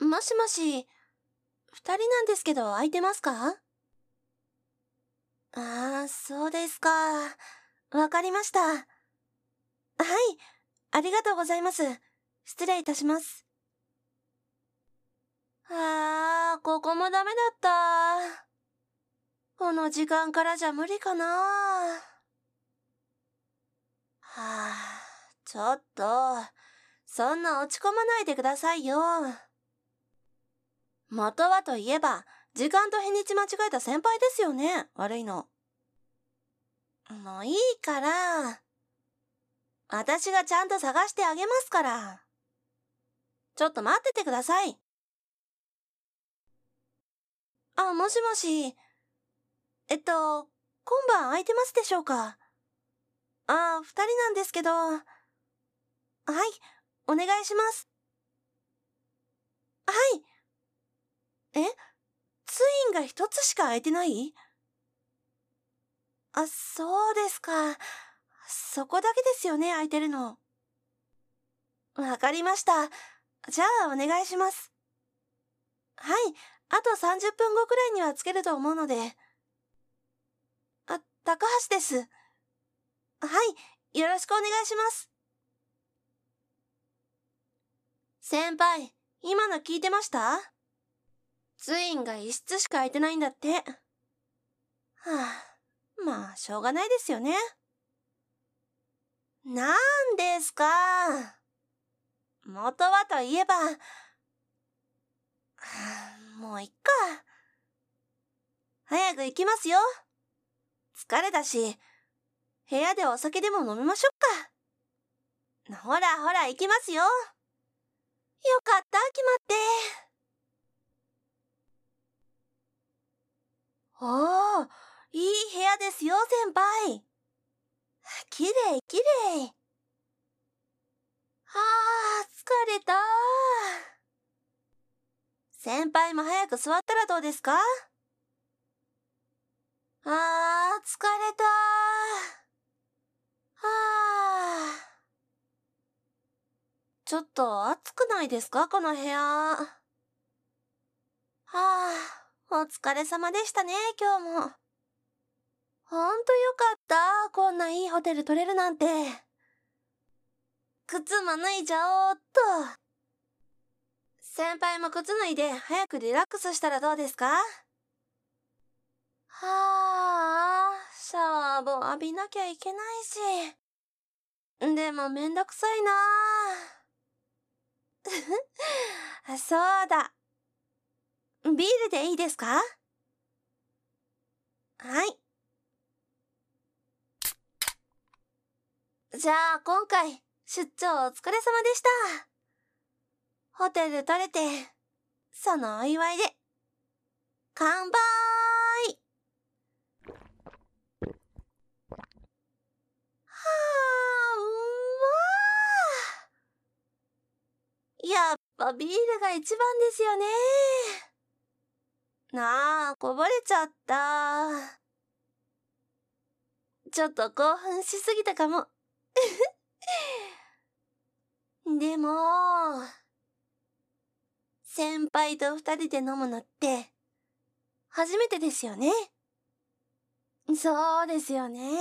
もしもし、二人なんですけど空いてますか？そうですか。わかりました。はい、ありがとうございます。失礼いたします。ここもダメだった。この時間からじゃ無理かな。ちょっと、そんな落ち込まないでくださいよ。元はといえば、時間と日にち間違えた先輩ですよね、悪いの。もういいから、私がちゃんと探してあげますから。ちょっと待っててください。もしもし。今晩空いてますでしょうか？二人なんですけど。はい、お願いします。はい。え、ツインが一つしか空いてない？そうですか。そこだけですよね、空いてるの。わかりました。じゃあ、お願いします。はい、あと30分後くらいにはつけると思うので。高橋です。はい、よろしくお願いします。先輩、今の聞いてました？ツインが一室しか空いてないんだって。まあ、しょうがないですよね。なんですか。元はといえば、もういっか。早く行きますよ。疲れたし、部屋でお酒でも飲みましょうか。ほらほら行きますよ。よかった、決まって。いい部屋ですよ、先輩。きれいきれい。疲れた。先輩も早く座ったらどうですか？疲れた。ちょっと暑くないですか、この部屋。お疲れ様でしたね、今日も。ほんとよかった、こんないいホテル取れるなんて。靴も脱いじゃおうっと。先輩も靴脱いで早くリラックスしたらどうですか？シャワーも浴びなきゃいけないし。でもめんどくさいなそうだ。ビールでいいですか？はい。じゃあ今回、出張お疲れ様でした。ホテル取れて、そのお祝いで、乾杯。やっぱビールが一番ですよね。こぼれちゃった。ちょっと興奮しすぎたかも。でも、先輩と二人で飲むのって、初めてですよね。そうですよね。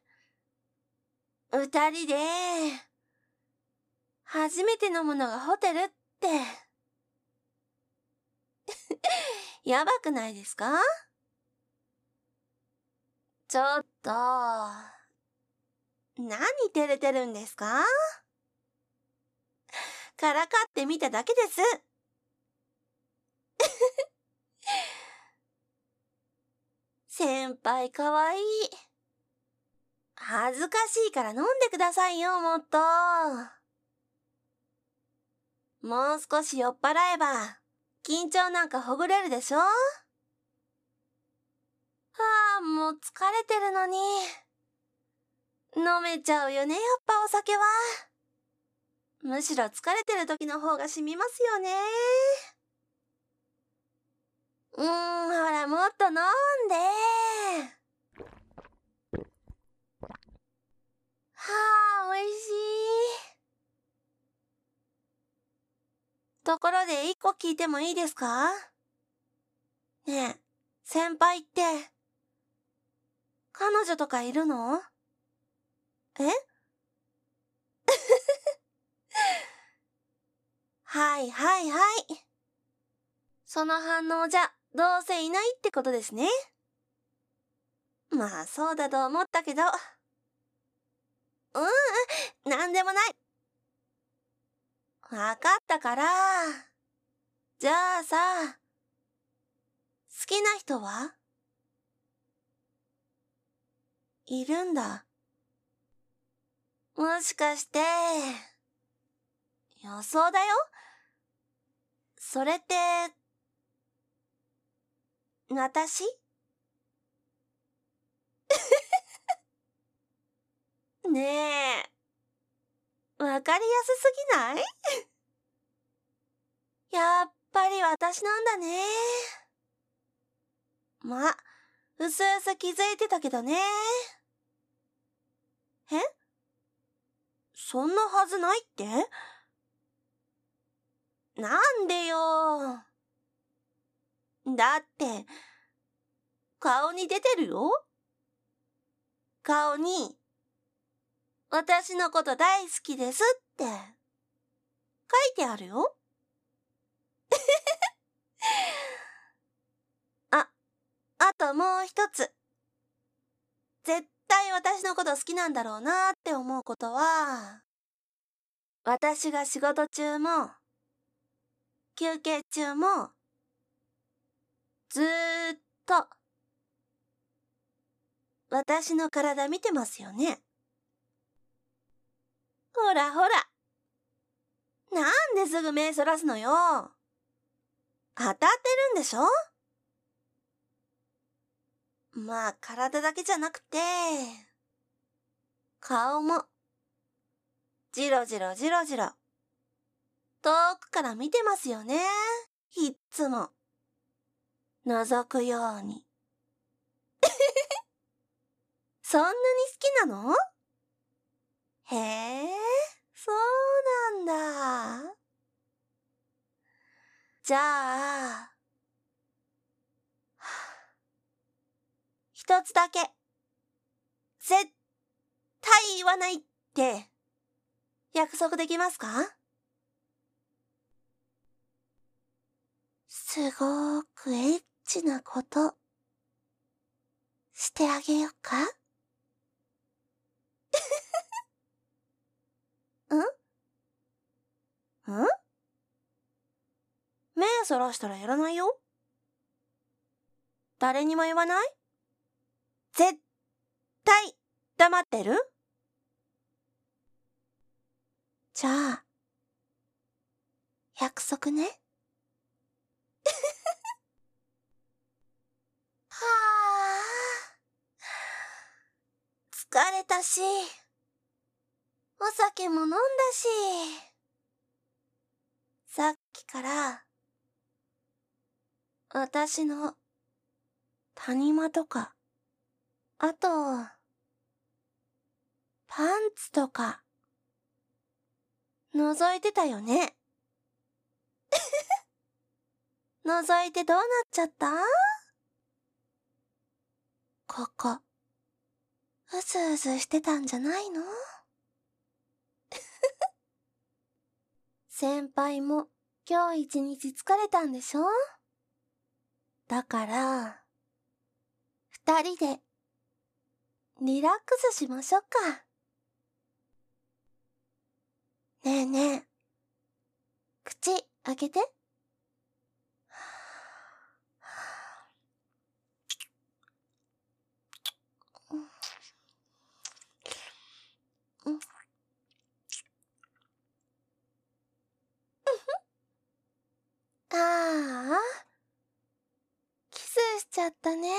二人で、初めて飲むのがホテルって、やばくないですか？ちょっと、何照れてるんですか？からかってみただけです。先輩かわいい。恥ずかしいから飲んでくださいよ、もっと。もう少し酔っ払えば、緊張なんかほぐれるでしょ？もう疲れてるのに。飲めちゃうよね、やっぱお酒は。むしろ疲れてる時の方が染みますよね。ほらもっと飲んで。美味しい。 ところで一個聞いてもいいですか？ねえ、先輩って、彼女とかいるの？え？はいはいはい。その反応じゃ、どうせいないってことですね。まあ、そうだと思ったけど。なんでもない。わかったから。じゃあさ、好きな人はいるんだ。もしかして、予想だよ。それって、私？ねえ、わかりやすすぎない？やっぱり私なんだね。ま、うすうす気づいてたけどね。え？そんなはずないって？なんでよ。だって、顔に出てるよ。顔に、私のこと大好きですって書いてあるよ。あ、あともう一つ。絶対私のこと好きなんだろうなって思うことは、私が仕事中も、休憩中も、ずーっと、私の体見てますよね。ほらほら。なんですぐ目そらすのよ。当たってるんでしょ？まあ、体だけじゃなくて、顔も、じろじろじろじろ、遠くから見てますよね。いっつも。覗くように。そんなに好きなの？へえ、そうなんだ。じゃあ、一つだけ、絶対言わないって、約束できますか？すごーくエッチなこと、してあげようか？ん目そらしたらやらないよ。誰にも言わない？絶対黙ってる？じゃあ、約束ね。はあ、疲れたし、お酒も飲んだし、さっきから私の谷間とか、あと、パンツとか、覗いてたよね。覗いてどうなっちゃった？ここ、うずうずしてたんじゃないの？先輩も今日一日疲れたんでしょ？だから、二人でリラックスしましょうか。ねえねえ、口開けて。うん、ああ、キスしちゃったね。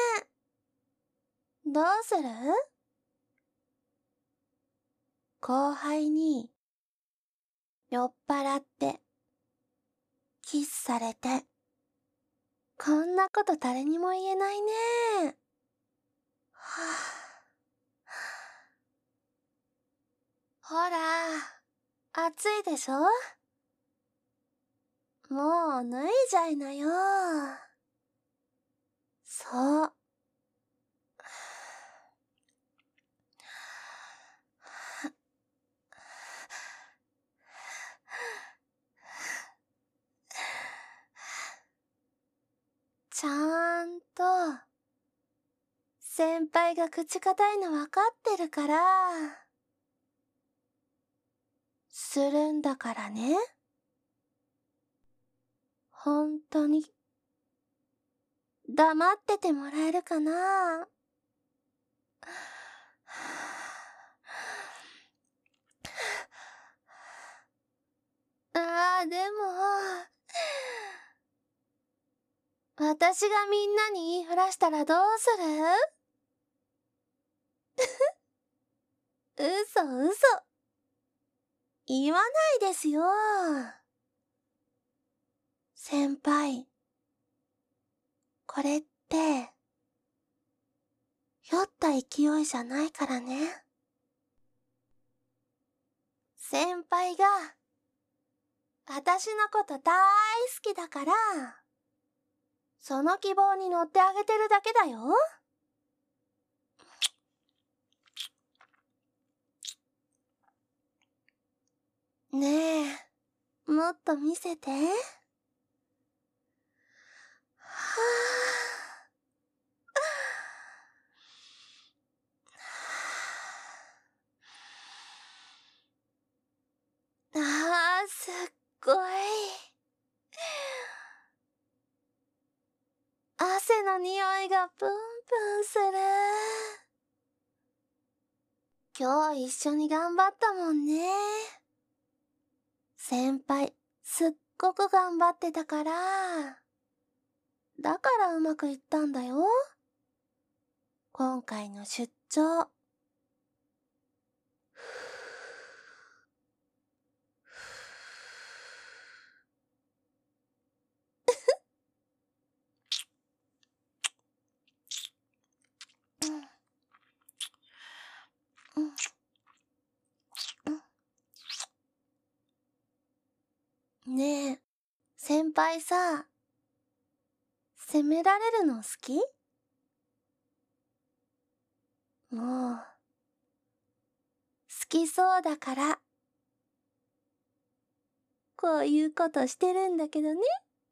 どうする？後輩に酔っ払ってキスされて、こんなこと誰にも言えないね。はあ、ほら、暑いでしょ？ もう脱いじゃいなよ。そう。ちゃんと、先輩が口固いの分かってるから、するんだからね。本当に、黙っててもらえるかな。でも、私がみんなに言いふらしたらどうする？嘘。言わないですよ。先輩、これって、酔った勢いじゃないからね。先輩が、私のこと大好きだから、その希望に乗ってあげてるだけだよ。ねえ、もっと見せて。すっごい。汗の匂いがプンプンする。今日一緒に頑張ったもんね。先輩、すっごく頑張ってたから。だからうまくいったんだよ。今回の出張。ねえ、先輩さ、責められるの好き？もう、好きそうだから、こういうことしてるんだけどね。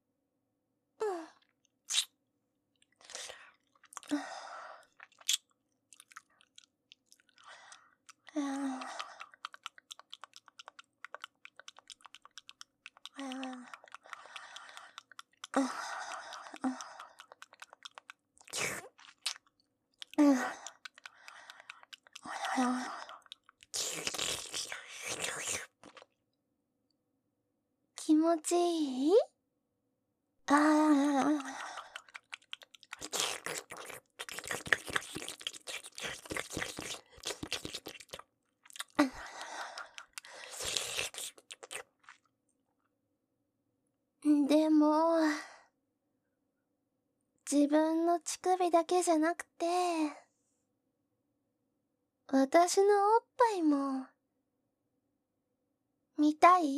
気持ちいい？でも、自分の乳首だけじゃなくて、私のおっぱいも、見たい？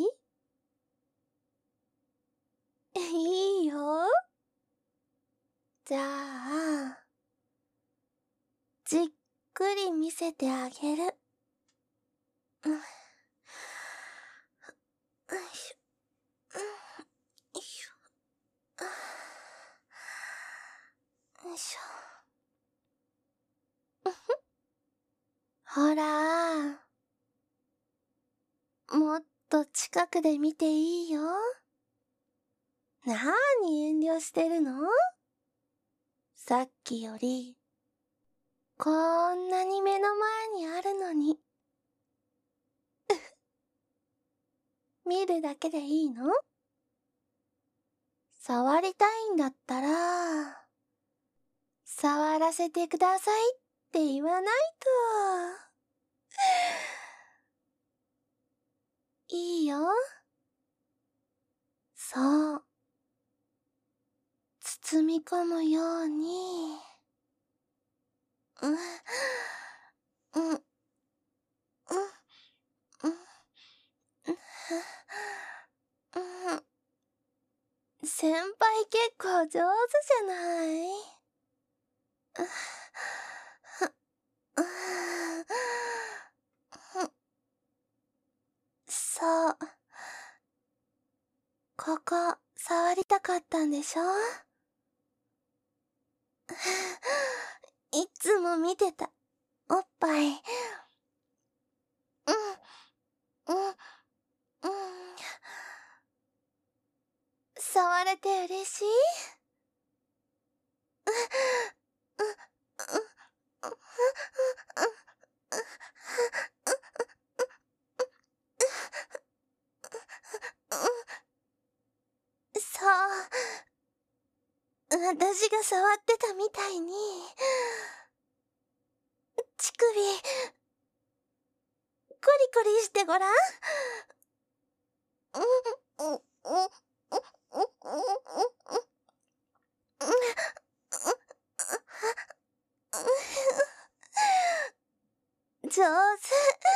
いいよ。じゃあ、じっくり見せてあげる。よいしょ。よいしょ。よいしょ。ほら、もっと近くで見ていいよ。なーに遠慮してるの？さっきより、こんなに目の前にあるのに。見るだけでいいの？触りたいんだったら、触らせてくださいって言わないと。いいよ。そう。包み込むように。うん、うん、うん、うん、うん、うん。 先輩結構上手じゃない？そう。ここ、触りたかったんでしょ？いつも見てた。おっぱい。うん、うん、うん。触れて嬉しい？そう。私が触ってたみたいに、乳首、コリコリしてごらん。上手。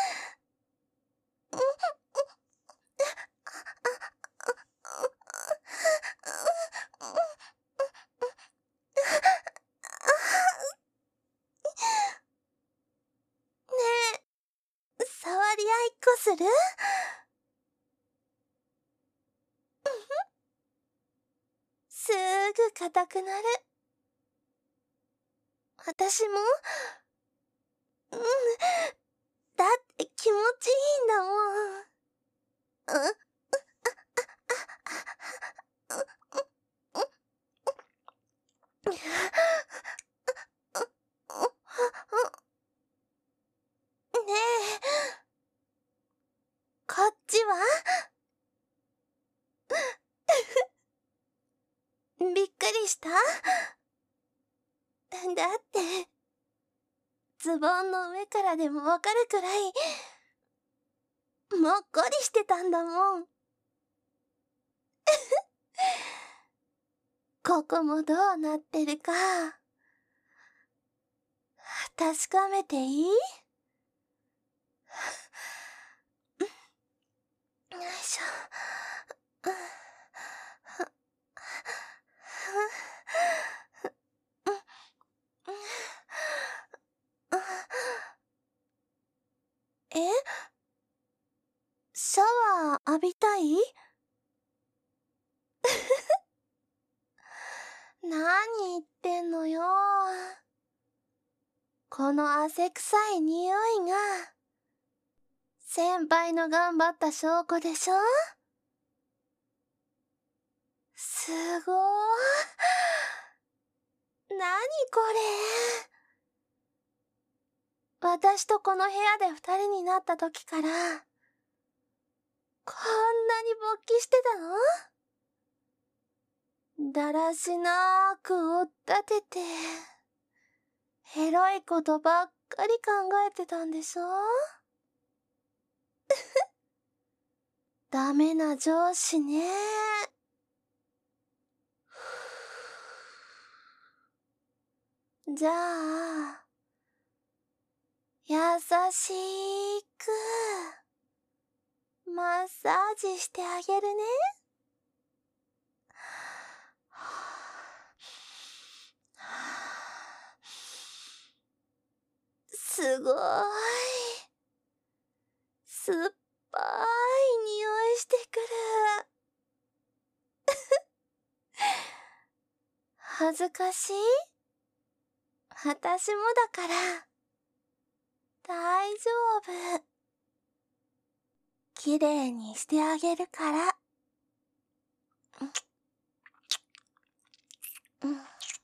ねえ、触り合いっこする？すぐ硬くなる。私も、うん、だって気持ちいいんだもん。ねえ、こっちは？びっくりした？だって、ズボンの上からでもわかるくらい、もっこりしてたんだもん。ここもどうなってるか、確かめていい？よいしょ。え？シャワー浴びたい？何言ってんのよ。この汗臭い匂いが、先輩の頑張った証拠でしょ？すごー。なにこれ。私とこの部屋で二人になった時から、こんなに勃起してたの？だらしなーく追っ立てて、エロいことばっかり考えてたんでしょ？ダメな上司ね。じゃあ、優しく、マッサージしてあげるね。すごーい。酸っぱい匂いしてくる。恥ずかしい？私もだから。大丈夫。きれいにしてあげるから。うん。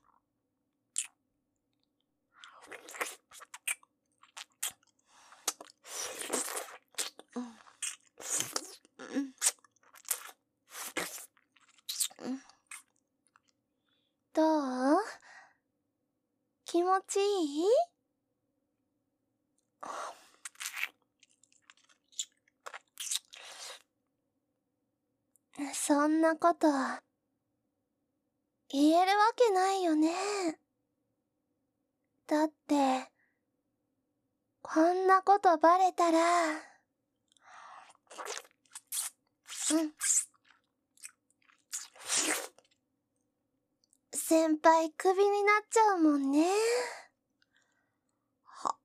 どう？気持ちいい？そんなこと言えるわけないよね。だって、こんなことバレたら、うん。 先輩クビになっちゃうもんね。は、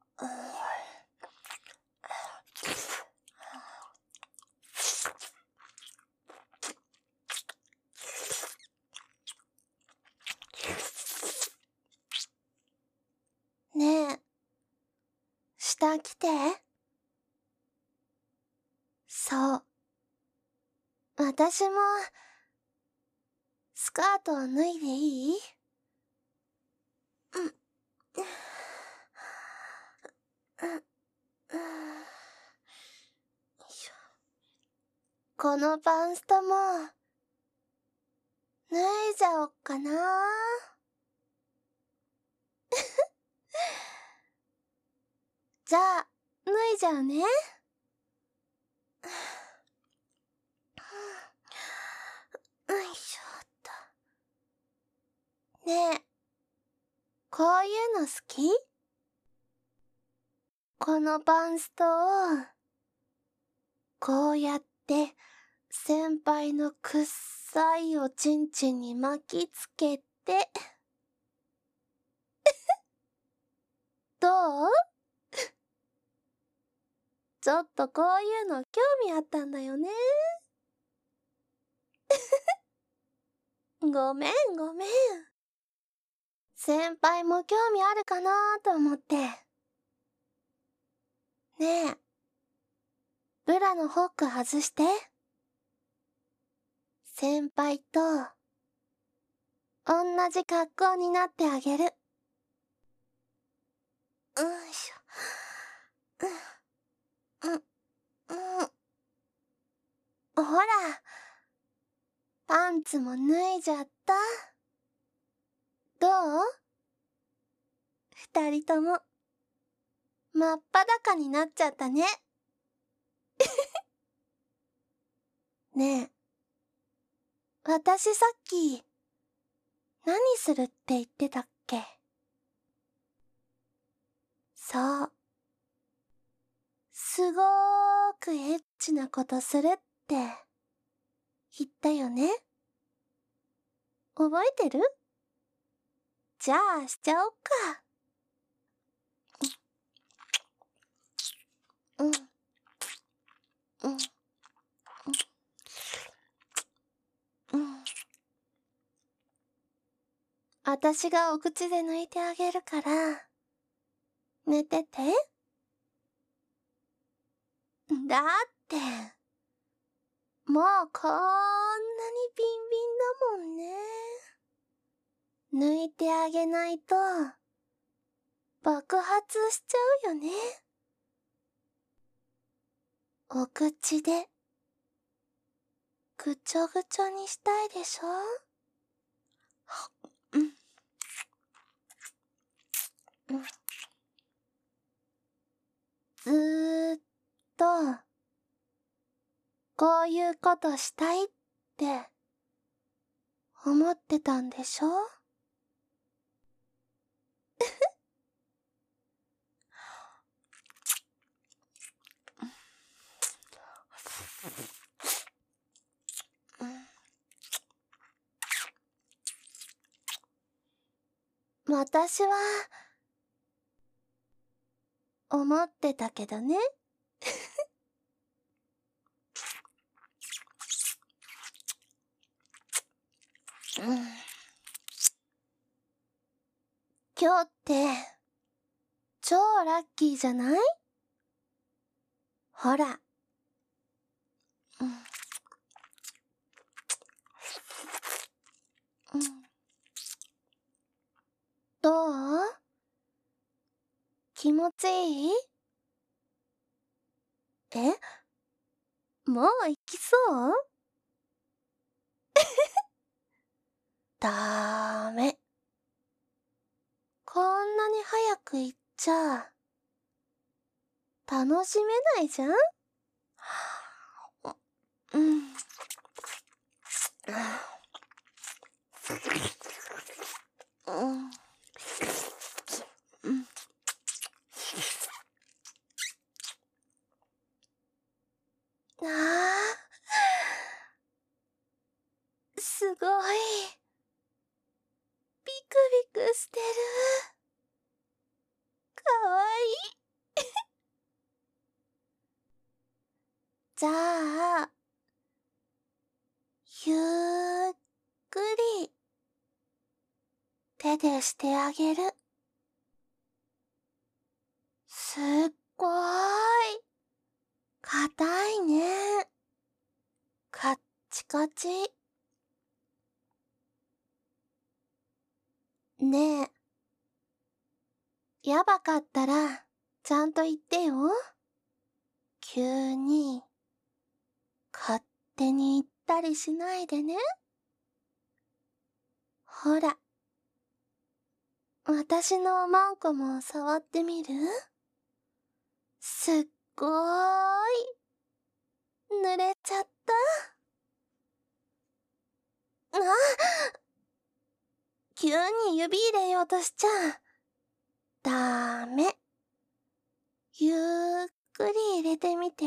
ねえ、下来て。そう。私も、スカートを脱いでいい？うん。このパンストも、脱いじゃおっかな。じゃあ、脱いじゃうね。よいしょっと。ねえ、こういうの好き？このパンストを、こうやって、先輩のくっさいおちんちんに巻きつけて。どう？ちょっとこういうの興味あったんだよね。ごめんごめん。先輩も興味あるかなと思って。ねえ、ブラのホック外して。先輩と、同じ格好になってあげる。よいしょ。ほら、パンツも脱いじゃった。どう？二人とも、真っ裸になっちゃったね。ねえ、私さっき、何するって言ってたっけ？そう。すごーくエッチなことするって言ったよね。覚えてる？じゃあしちゃおっか。うん。うん。うん。私がお口で抜いてあげるから、寝てて。だって、もうこんなにビンビンだもんね。抜いてあげないと、爆発しちゃうよね。お口で、ぐちょぐちょにしたいでしょ？うん。うん。ずーっと、こういうことしたいって、思ってたんでしょ？私は、思ってたけどね。今日って、超ラッキーじゃない？ほら。どう？気持ちいい？え？もう行きそう？ダーメ。こんなに早く行っちゃ、楽しめないじゃん？うん。ああ、すごい。 ビクしてる。かわいい。じゃあ、ゆっくり手でしてあげる。すっごーい。硬いね。カッチカチ。ねえ。やばかったら、ちゃんと言ってよ。急に、勝手に言ったりしないでね。ほら。私のおまんこも触ってみる？すっごーい。濡れちゃった。急に指入れようとしちゃ。ダメ。ゆっくり入れてみて。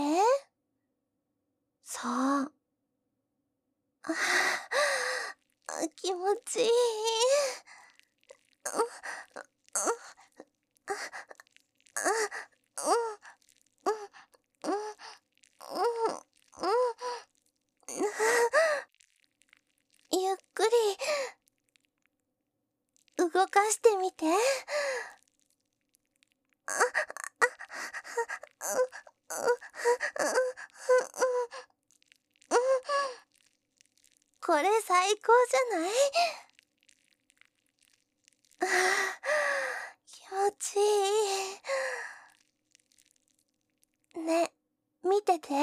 そう。気持ちいい。ゆっくり動かしてみて。これ最高じゃない？気持ちいい。ね、見てて。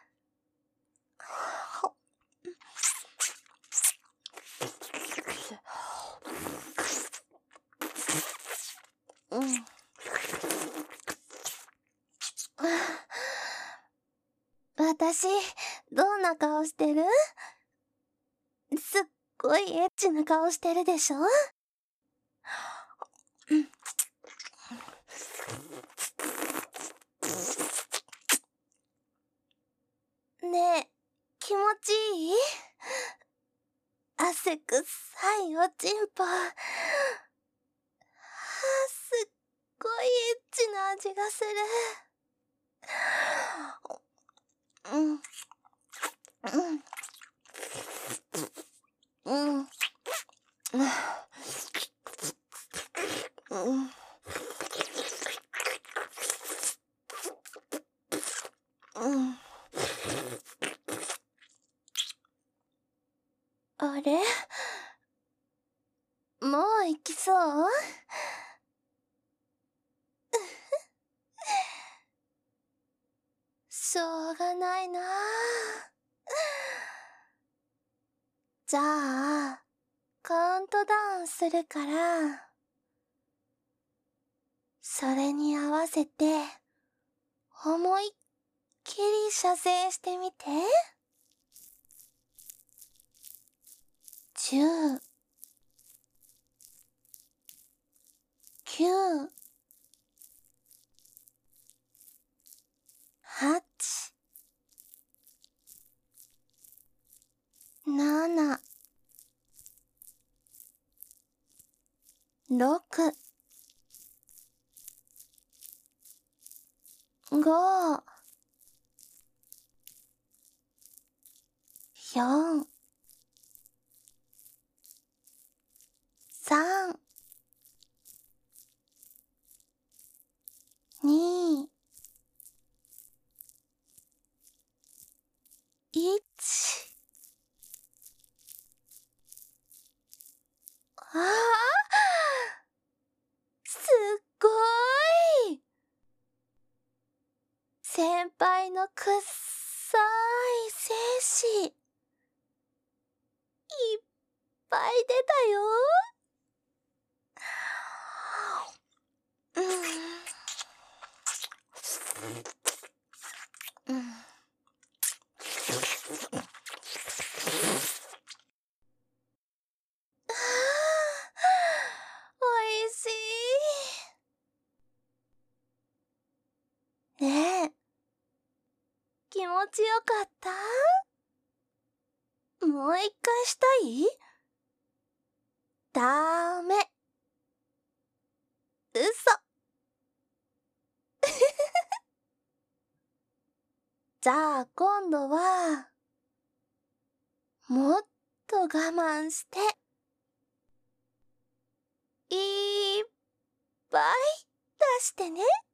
うん。私、どんな顔してる？すっごいエッチな顔してるでしょ？ねえ、気持ちいい？汗くっさいおちんぽ。すっごいエッチな味がする。うん。うん。うん。うん。うん。あれ？もう行きそう？しょうがないな。じゃあ、カウントダウンするから、それに合わせて、思いっきり射精してみて。10、9、8、7、6、5、4、3、2、1。ああ、すっごい。先輩のくっさい精子、いっぱい出たよ。うん。うん。おいしい。ねえ、気持ちよかった？もう一回したい？ダメ。 じゃあ今度は、もっと我慢して、いっぱい出してね。